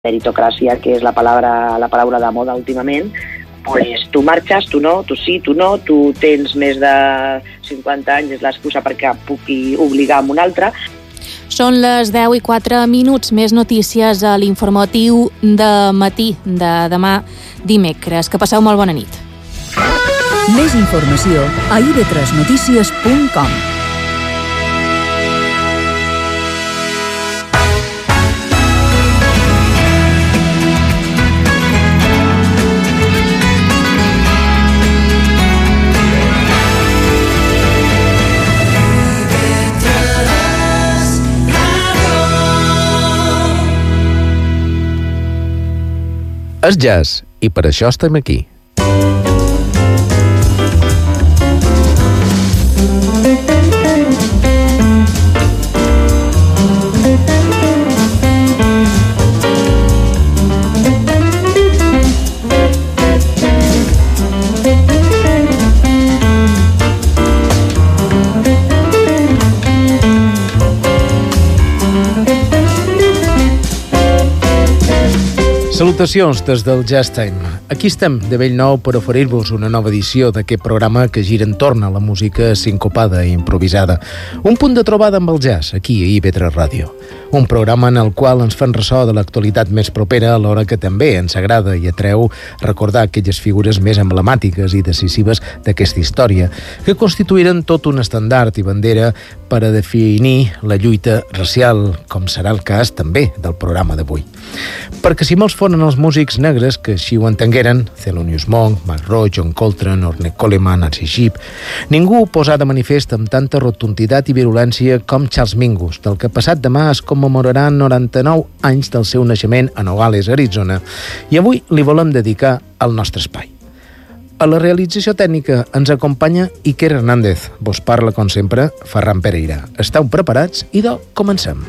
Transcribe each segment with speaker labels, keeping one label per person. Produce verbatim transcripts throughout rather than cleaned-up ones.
Speaker 1: meritocràcia, que és la paraula, la paraula de moda últimament, pues tu marxes, tu no, tu sí, tu no, tu tens més de cinquanta anys, és l'excusa perquè pugui obligar amb un altre.
Speaker 2: Són les deu i quatre minuts, més notícies a l'informatiu de matí de demà dimecres. Que passeu molt bona nit.
Speaker 3: Més informació a i ve tres notícies punt com.
Speaker 4: És jazz, i per això estem aquí. Salutacions des del Jazz Time. Aquí estem de bell nou per oferir-vos una nova edició d'aquest programa que gira entorn a la música sincopada i improvisada. Un punt de trobada amb el jazz, aquí a i ve tres Ràdio. Un programa en el qual ens fan ressò de l'actualitat més propera, alhora que també ens agrada i atreu recordar aquelles figures més emblemàtiques i decisives d'aquesta història, que constituïren tot un estandard i bandera per a definir la lluita racial, com serà el cas també del programa d'avui. Perquè si molts foren els músics negres que així ho entengueren, Thelonious Monk, Max Roach, John Coltrane, Ornette Coleman, Nancy Shipp, ningú ho posà de manifest amb tanta rotunditat i virulència com Charles Mingus, del que passat demà es commemoraran noranta-nou anys del seu naixement a Nogales, Arizona, i avui li volem dedicar el nostre espai. A la realització tècnica ens acompanya Iker Hernández. Vos parla, com sempre, Ferran Pereira. Esteu preparats? Idò, comencem.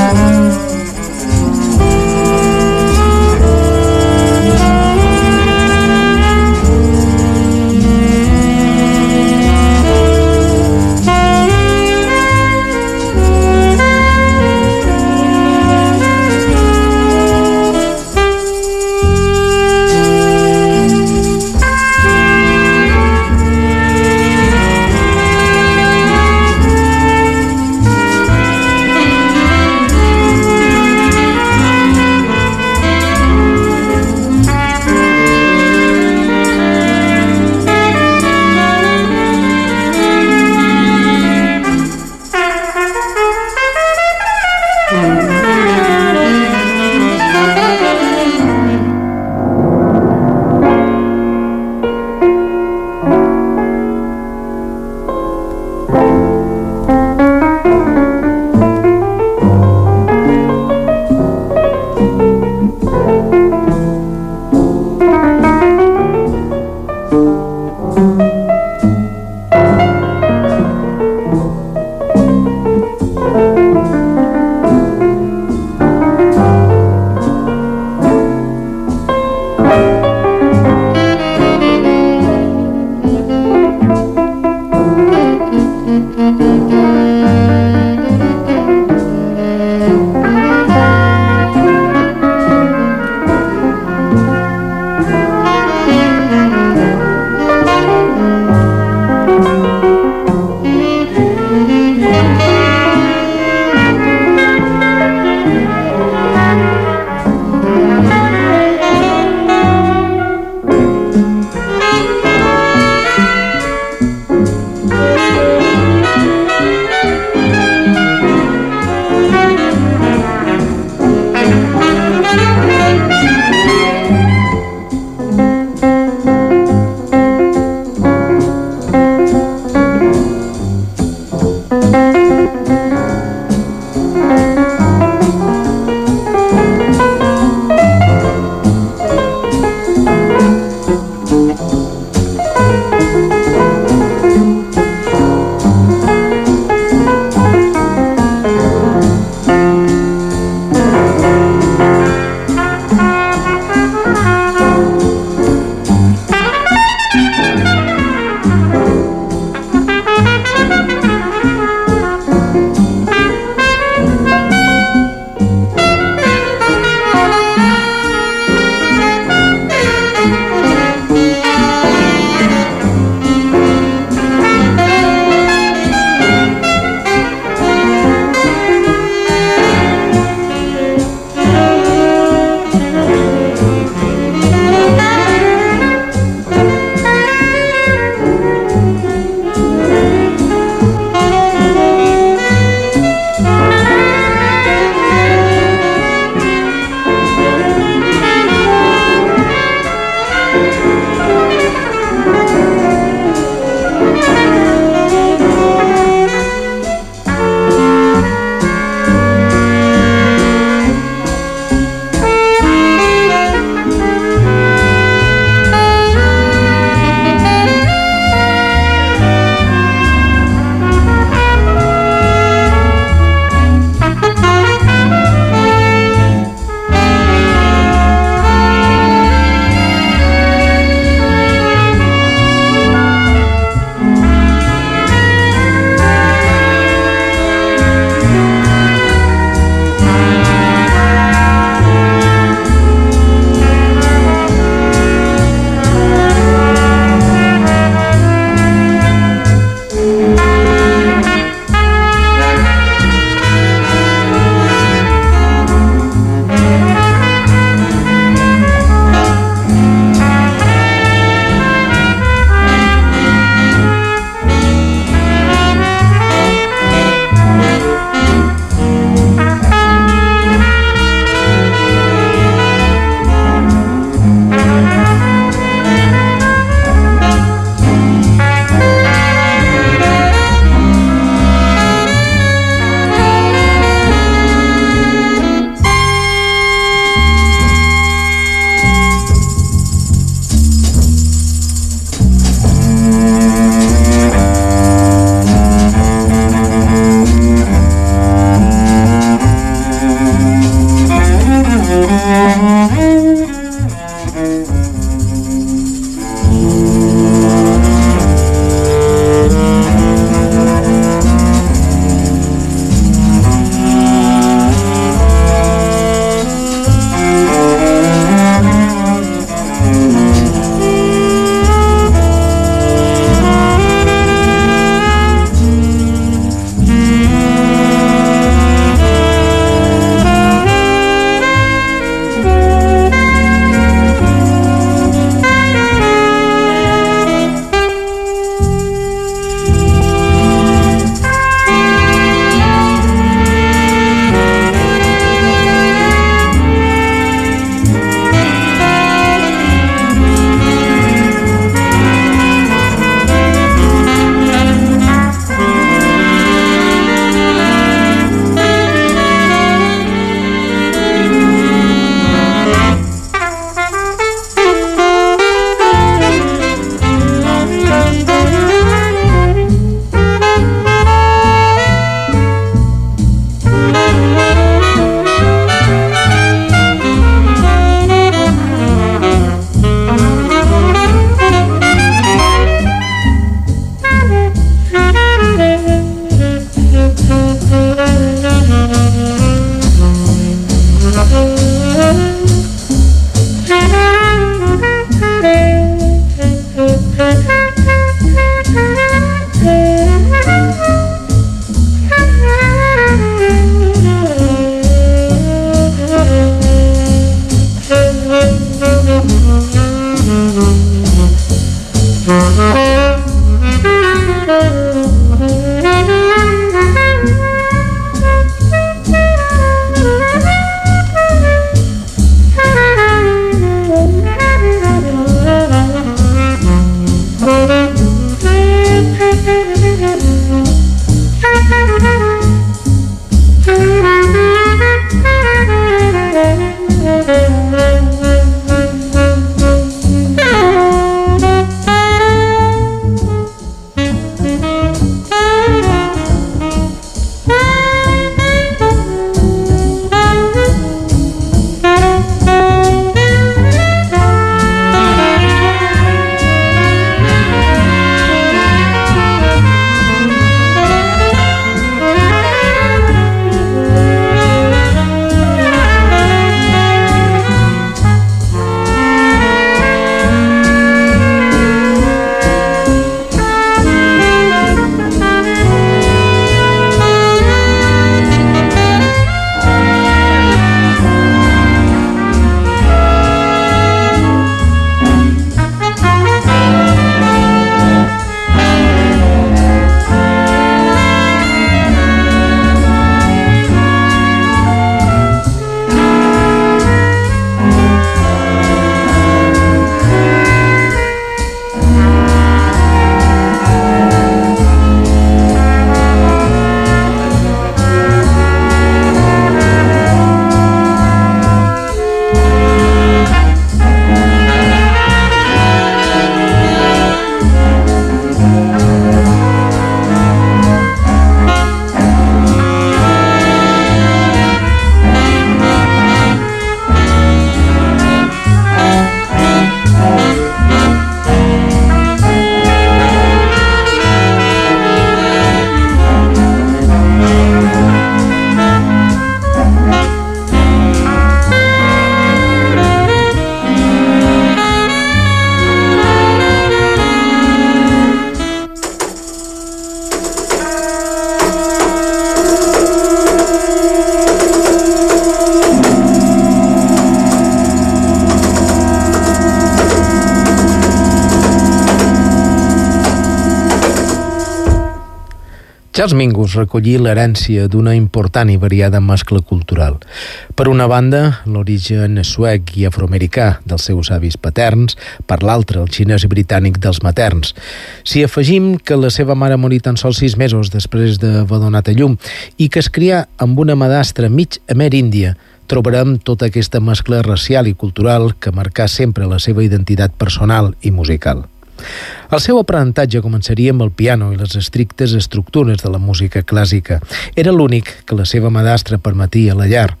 Speaker 4: Charles Mingus recollí l'herència d'una important i variada mescla cultural. Per una banda, l'origen suec i afroamericà dels seus avis paterns, per l'altra, el xinès i britànic dels materns. Si afegim que la seva mare morí tan sols sis mesos després d'haver donat a llum i que es crià amb una madrastra mig ameríndia, trobarem tota aquesta mescla racial i cultural que marcà sempre la seva identitat personal i musical. El seu aprenentatge començaria amb el piano i les estrictes estructures de la música clàssica. Era l'únic que la seva madrastra permetia a la llar.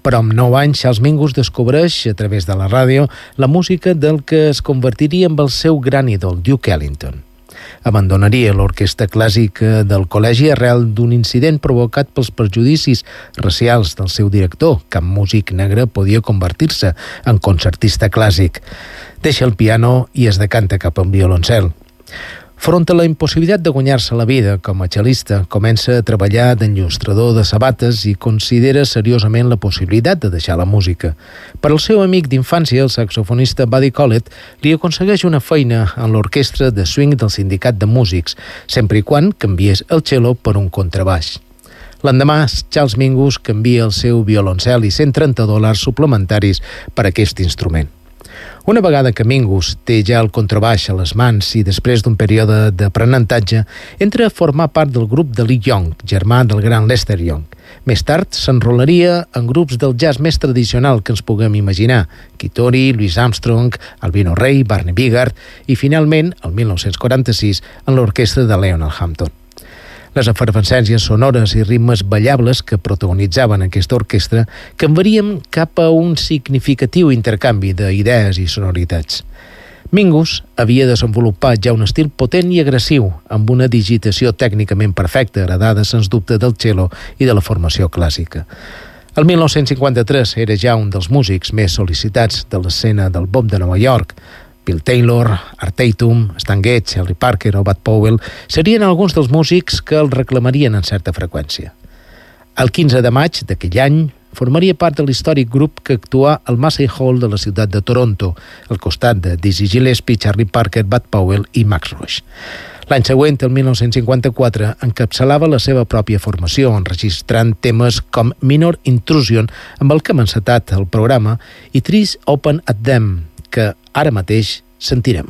Speaker 4: Però amb nou anys, Charles Mingus descobreix, a través de la ràdio, la música del que es convertiria en el seu gran ídol, Duke Ellington. Abandonaria l'orquestra clàssica del col·legi arrel d'un incident provocat pels prejudicis racials del seu director. Cap músic negre podia convertir-se en concertista clàssic. Deixa el piano i es decanta cap al violoncel. Front a la impossibilitat de guanyar-se la vida com a cel·lista, comença a treballar d'enllustrador de sabates i considera seriosament la possibilitat de deixar la música. Per al seu amic d'infància, el saxofonista Buddy Collett, li aconsegueix una feina en l'orquestra de swing del sindicat de músics, sempre i quan canviés el cello per un contrabaix. L'endemà, Charles Mingus canvia el seu violoncel i cent trenta dòlars suplementaris per a aquest instrument. Una vegada que Mingus té ja el contrabaix a les mans i després d'un període d'aprenentatge, entra a formar part del grup de Lee Young, germà del gran Lester Young. Més tard s'enrolaria en grups del jazz més tradicional que ens puguem imaginar: Kittori, Louis Armstrong, Albino Rey, Barney Bigard i, finalment, el mil nou-cents quaranta-sis, en l'orquestra de Lionel Hampton. Les efervescències sonores i ritmes ballables que protagonitzaven aquesta orquestra canviarien cap a un significatiu intercanvi d'idees i sonoritats. Mingus havia desenvolupat ja un estil potent i agressiu, amb una digitació tècnicament perfecta, heredada sens dubte del cello i de la formació clàssica. El mil nou-cents cinquanta-tres era ja un dels músics més sol·licitats de l'escena del bop de Nova York. Bill Taylor, Art Tatum, Stan Getz, Charlie Parker o Bud Powell serien alguns dels músics que el reclamarien en certa freqüència. El quinze de maig d'aquell any formaria part de l'històric grup que actuà al Massey Hall de la ciutat de Toronto, al costat de Dizzy Gillespie, Charlie Parker, Bud Powell i Max Roach. L'any següent, el mil nou-cents cinquanta-quatre, encapçalava la seva pròpia formació, enregistrant temes com Minor Intrusion, amb el que hem encetat el programa, i Trees Open at Them, que ara mateix sentirem.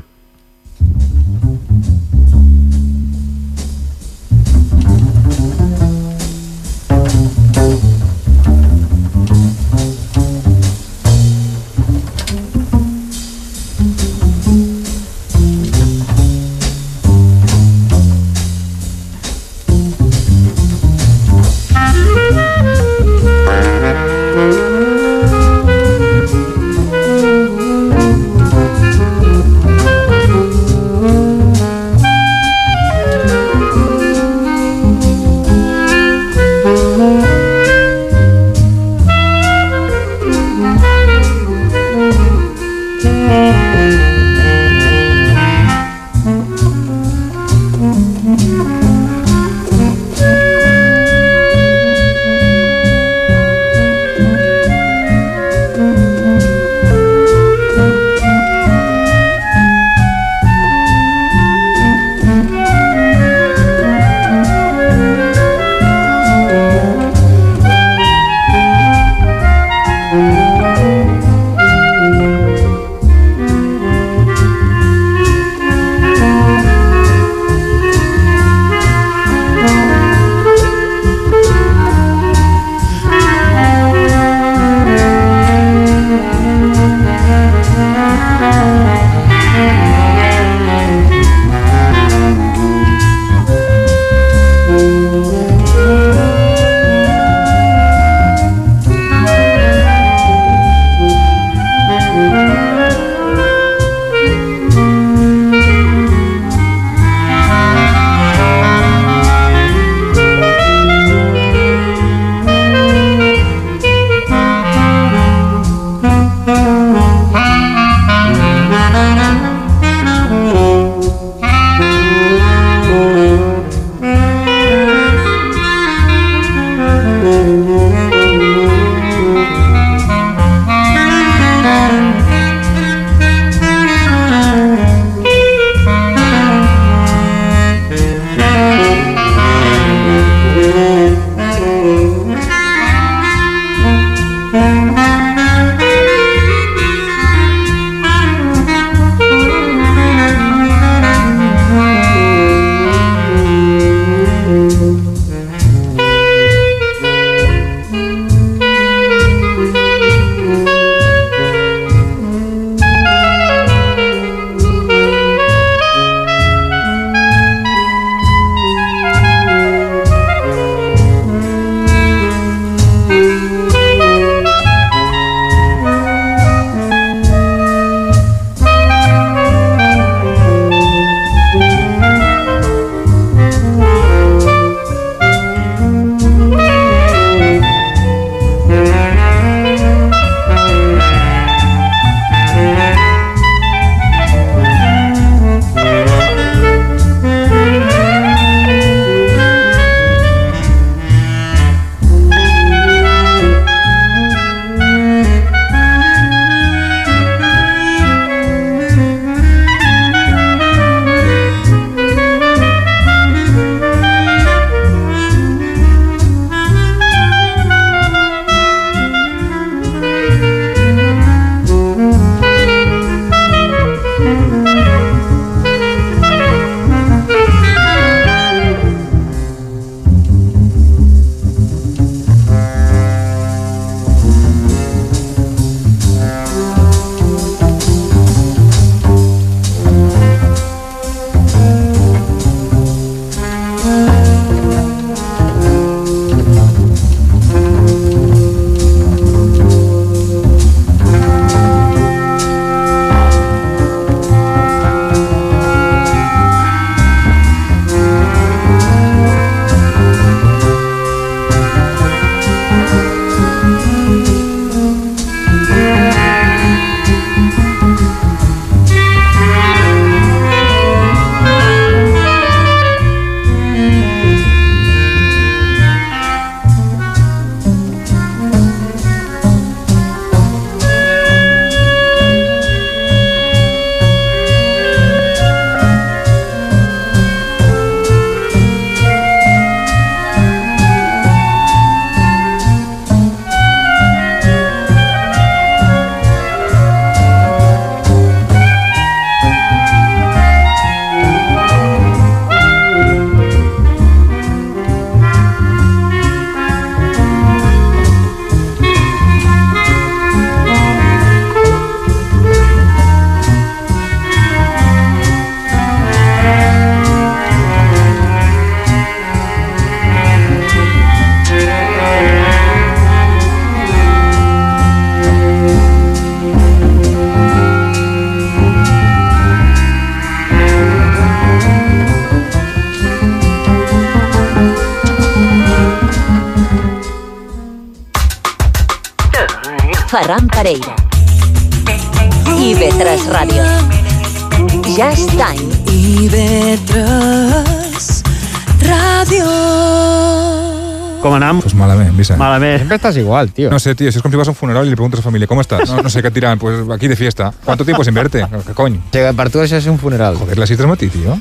Speaker 3: Ferran Pereira. I ve tres Ràdio. Jazz Time.
Speaker 5: I ve tres Ràdio.
Speaker 6: Com anam?
Speaker 7: Pues malament, Vicent.
Speaker 6: Malament.
Speaker 8: Siempre estás igual, tío.
Speaker 7: No sé, tío, si es como si vas a un funeral y le preguntas a la familia, ¿cómo estás? No, no sé, ¿qué tiran? Pues aquí de fiesta. ¿Cuánto tiempo sin verte? ¿Qué coño?
Speaker 8: Llega, per tu això és un funeral.
Speaker 7: Joder, las sis del matí, tío.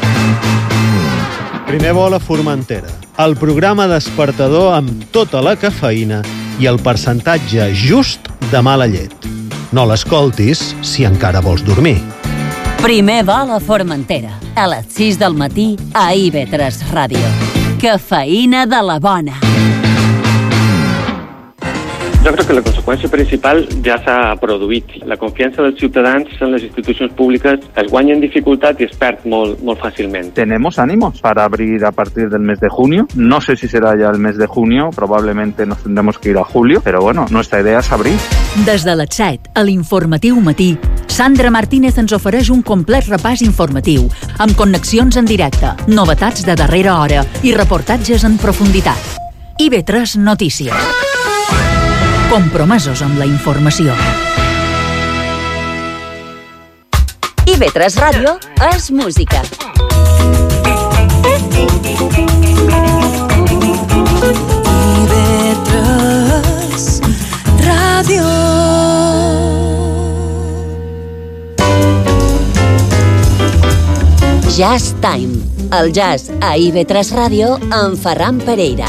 Speaker 6: Primer vol a Formentera. El programa despertador amb tota la cafeïna i el percentatge just de mala llet. No l'escoltis si encara vols dormir.
Speaker 3: Primer vol a Formentera. A les sis del matí a I V tres Ràdio. Cafeïna de la bona.
Speaker 9: Jo crec que la conseqüència principal ja s'ha produït. La confiança dels ciutadans en les institucions públiques es guanya en dificultat i es perd molt, molt fàcilment.
Speaker 10: Tenemos ánimos para abrir a partir del mes de junio. No sé si será ya el mes de junio, probablemente nos tendremos que ir a julio, pero bueno, nuestra idea es abrir.
Speaker 3: Des de les set, a l'Informatiu Matí, Sandra Martínez ens ofereix un complet repàs informatiu, amb connexions en directe, novetats de darrera hora i reportatges en profunditat. I V tres Notícies. Compromesos amb la informació. I V tres Ràdio és música.
Speaker 5: I V tres Ràdio.
Speaker 3: Jazz Time. El jazz a I V tres Ràdio amb Ferran Pereira.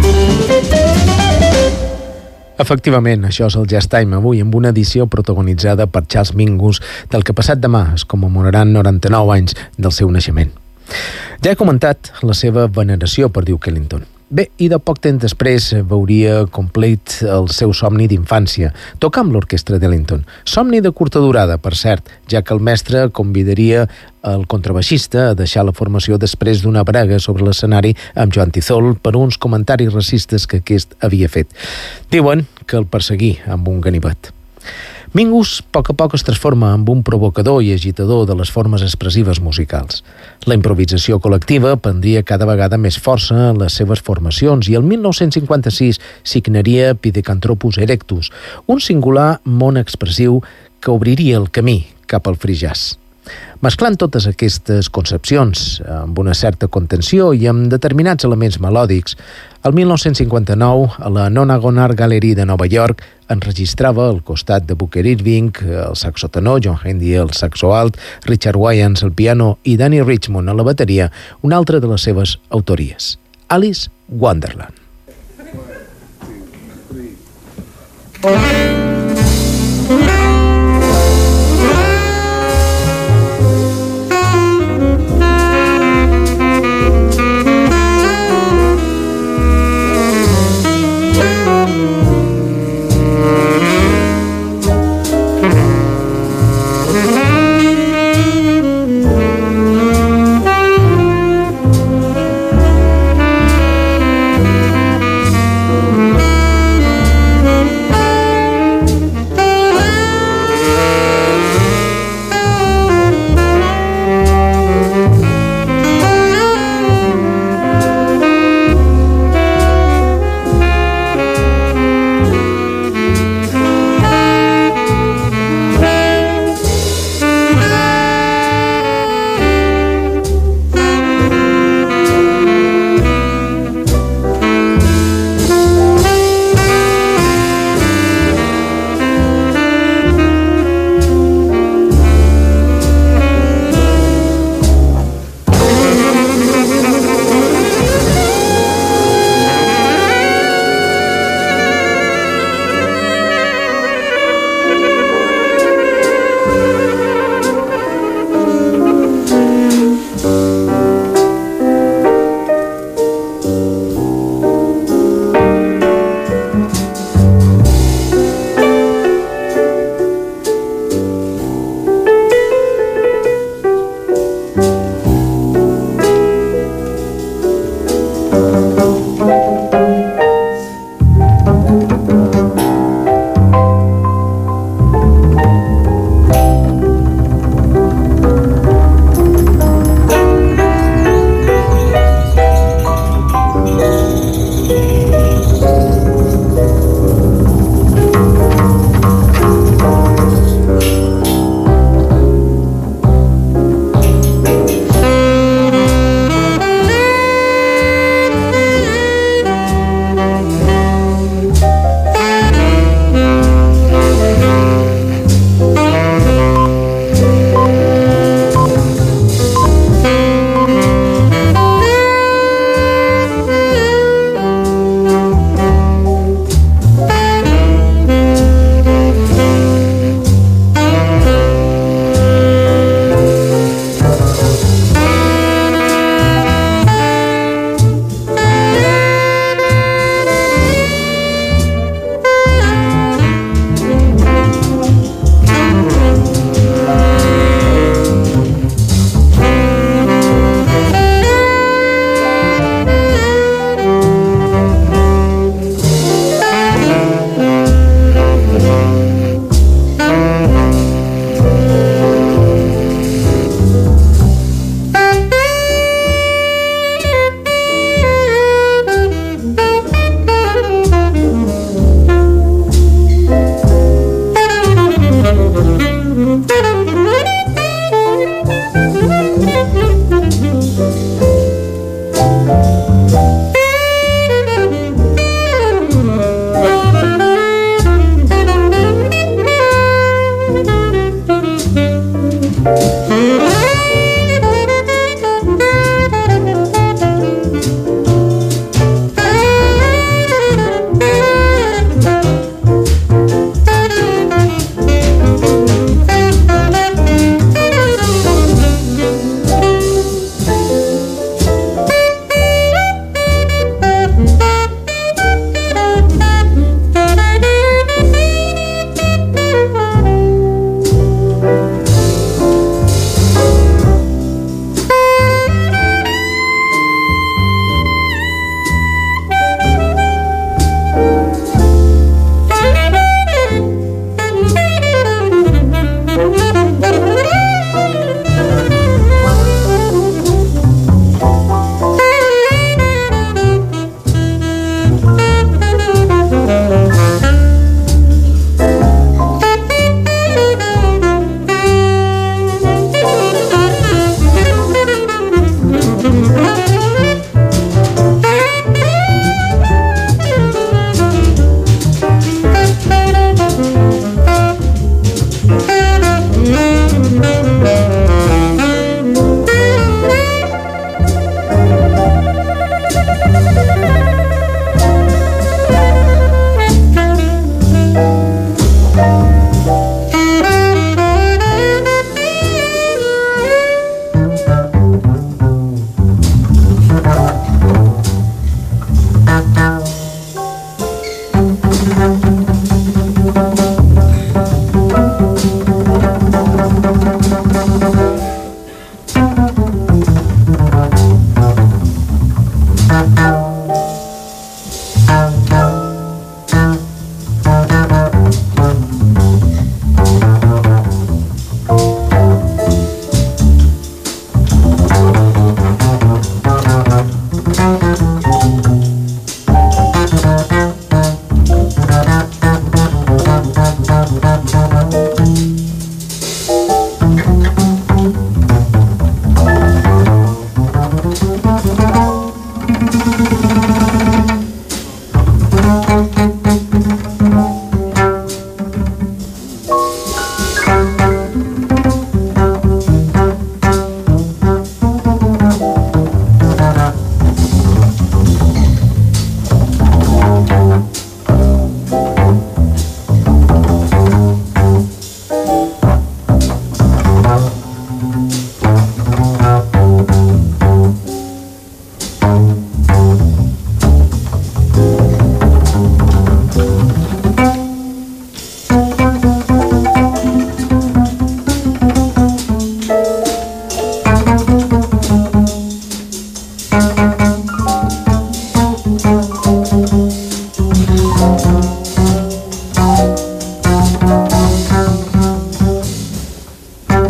Speaker 4: Efectivament, això és el Jazz Time avui, amb una edició protagonitzada per Charles Mingus, del que passat demà es commemoraran noranta-nou anys del seu naixement. Ja he comentat la seva veneració per Duke Ellington. Bé, i de poc temps després veuria complet el seu somni d'infància, tocar amb l'orquestra d'Ellington. Somni de curta durada, per cert, ja que el mestre convidaria el contrabaixista a deixar la formació després d'una brega sobre l'escenari amb Joan Tizol per uns comentaris racistes que aquest havia fet. Diuen que el perseguí amb un ganivet. Mingus a poc a poc es transforma en un provocador i agitador de les formes expressives musicals. La improvisació col·lectiva prendria cada vegada més força en les seves formacions i el mil nou-cents cinquanta-sis signaria Pithecanthropus Erectus, un singular món expressiu que obriria el camí cap al free jazz. Mesclant totes aquestes concepcions amb una certa contenció i amb determinats elements melòdics, el mil nou-cents cinquanta-nou, a la Nonagon Art Gallery de Nova York, enregistrava al costat de Booker Irving, el saxo tenor, John Hendy el saxo alt, Richard Wyans al piano i Danny Richmond a la bateria, una altra de les seves autories, Alice Wonderland.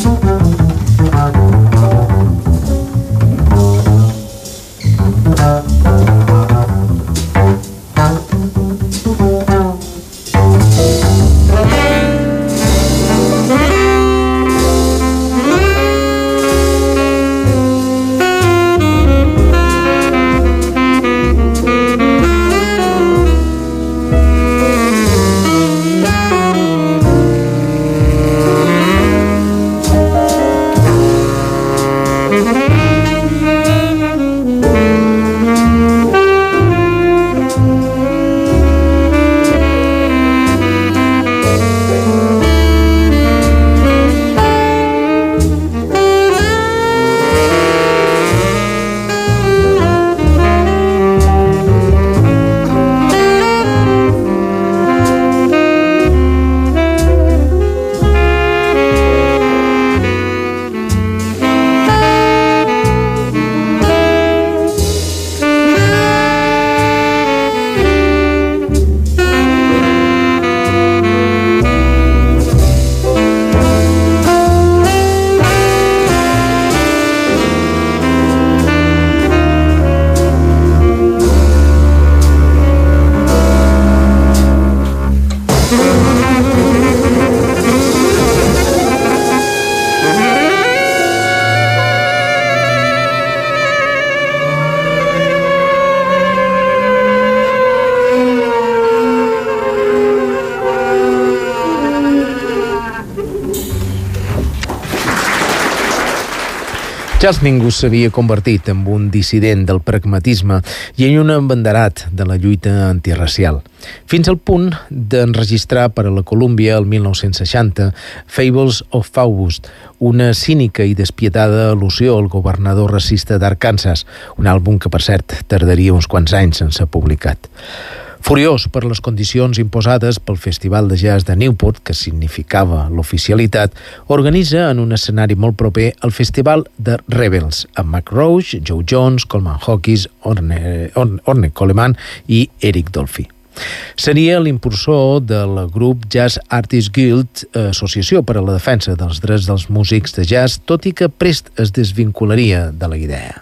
Speaker 4: Charles Mingus s'havia convertit en un dissident del pragmatisme i en un abanderat de la lluita antirracial, fins al punt d'enregistrar per a la Columbia el mil nou-cents seixanta Fables of August, una cínica i despietada al·lusió al governador racista d'Arkansas, un àlbum que, per cert, tardaria uns quants anys en ser publicat. Furiós per les condicions imposades pel Festival de Jazz de Newport, que significava l'oficialitat, organitza en un escenari molt proper el Festival de Rebels, amb Mac Roach, Joe Jones, Coleman Hawkins, Orne, Orne Coleman i Eric Dolphy. Seria l'impulsor del grup Jazz Artists Guild, associació per a la defensa dels drets dels músics de jazz, tot i que prest es desvincularia de la idea.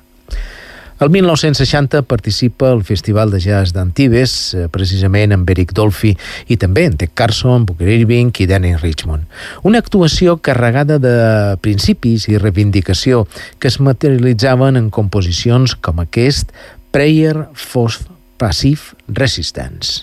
Speaker 4: El mil nou-cents seixanta participa al Festival de Jazz d'Antibes, precisament amb Eric Dolphy i també en Ted Carson, Booker Irving i Danny Richmond. Una actuació carregada de principis i reivindicació que es materialitzaven en composicions com aquest Prayer for Passive Resistance.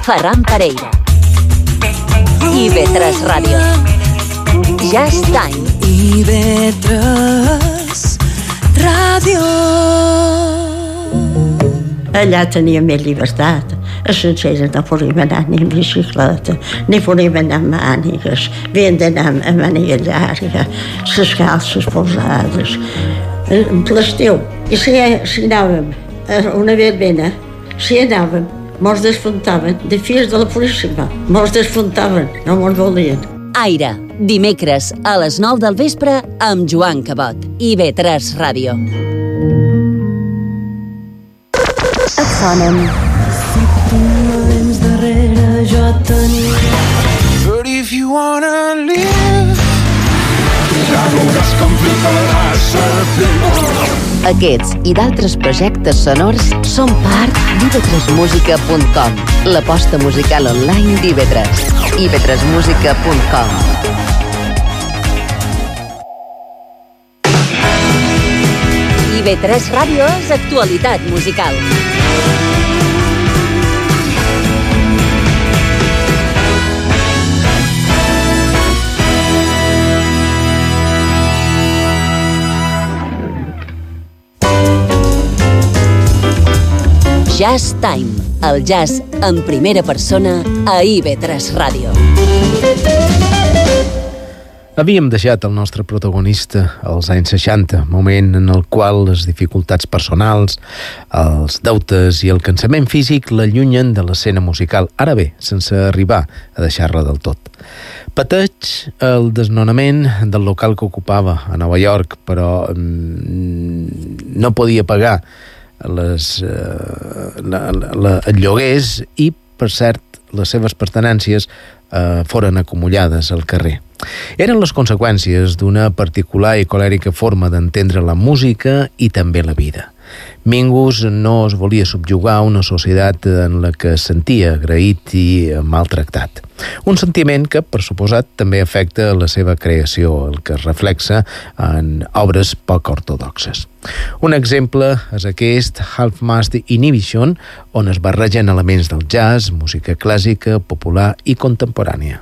Speaker 11: Ferran Pereira. I B tres Ràdio. Jazz Time.
Speaker 5: I B tres Ràdio.
Speaker 12: Allà tenia més llibertat. A Sencera no podíem anar ni en bicicleta, ni podíem anar amb mànigues. Havien d'anar amb màniga llarga, les calces posades. L'estiu. I si, si anàvem a una verbena, si anàvem, mos desfuntaven, de fills de la policia, mos desfuntaven, no mos volien.
Speaker 11: Aire, dimecres a les nou del vespre amb Joan Cabot. I B tres Ràdio.
Speaker 5: Et sonen. Si tu no vens darrere, jo t'aniré. But if you wanna live, ja veuràs com fliparàs a
Speaker 11: Aquests i d'altres projectes sonors són part d'I B tres música punt com, l'aposta musical online d'I B tres. I B tres música punt com. I B tres Ràdio és actualitat musical. Jazz Time, el jazz en primera persona a I B tres Ràdio.
Speaker 4: Havíem deixat el nostre protagonista als anys seixanta, moment en el qual les dificultats personals, els deutes i el cansament físic l'allunyen de l'escena musical, ara bé, sense arribar a deixar-la del tot. Pateix el desnonament del local que ocupava a Nova York, però mm, no podia pagar les, eh, la, la, el lloguers i, per cert, les seves pertenències eh, foren acumulades al carrer. Eren les conseqüències d'una particular i colèrica forma d'entendre la música i també la vida. Mingus no es volia subjugar a una societat en la que es sentia agraït i maltractat. Un sentiment que, per suposat, també afecta la seva creació, el que es reflexa en obres poc ortodoxes. Un exemple és aquest Half-Mast Inhibition, on es barregen elements del jazz, música clàssica, popular i contemporània.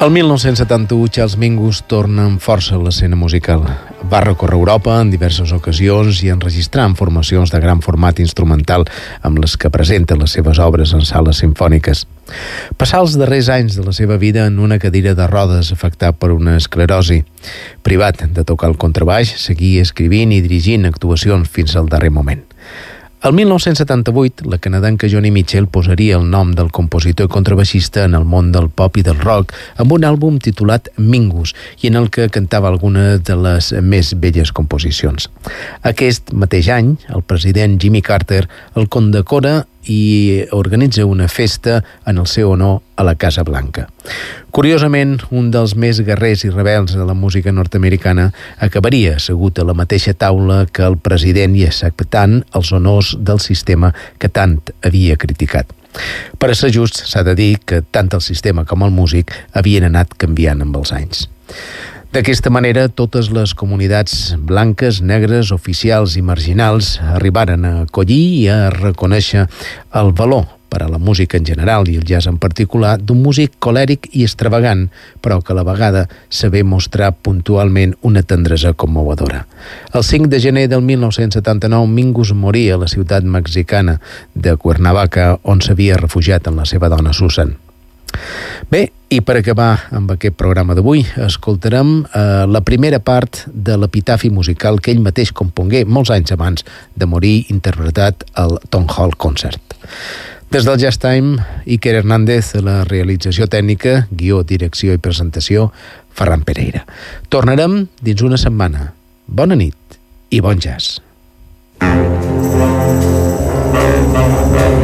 Speaker 4: El mil nou-cents setanta-u, Charles Mingus torna amb força a l'escena musical. Va recórrer Europa en diverses ocasions i enregistrar en formacions de gran format instrumental amb les que presenta les seves obres en sales simfòniques. Passà els darrers anys de la seva vida en una cadira de rodes afectat per una esclerosi. Privat de tocar el contrabaix, seguia escrivint i dirigint actuacions fins al darrer moment. El mil nou-cents setanta-vuit, la canadenca Joni Mitchell posaria el nom del compositor i contrabaixista en el món del pop i del rock amb un àlbum titulat Mingus i en el que cantava algunes de les més belles composicions. Aquest mateix any, el president Jimmy Carter el condecora i organitza una festa en el seu honor a la Casa Blanca. Curiosament, un dels més guerrers i rebels de la música nord-americana acabaria assegut a la mateixa taula que el president i acceptant els honors del sistema que tant havia criticat. Per a ser just, s'ha de dir que tant el sistema com el músic havien anat canviant amb els anys. D'aquesta manera, totes les comunitats blanques, negres, oficials i marginals arribaren a acollir i a reconèixer el valor per a la música en general i el jazz en particular d'un músic colèric i extravagant, però que a la vegada sabé mostrar puntualment una tendresa commovedora. El cinc de gener del mil nou-cents setanta-nou, Mingus moria a la ciutat mexicana de Cuernavaca, on s'havia refugiat amb la seva dona Susan. Bé, i per acabar amb aquest programa d'avui, escoltarem eh, la primera part de l'epitafi musical que ell mateix compongué molts anys abans de morir, interpretat al Town Hall Concert. Des del Jazz Time, Iker Hernández, la realització tècnica, guió, direcció i presentació, Ferran Pereira. Tornarem dins una setmana. Bona nit i bon jazz.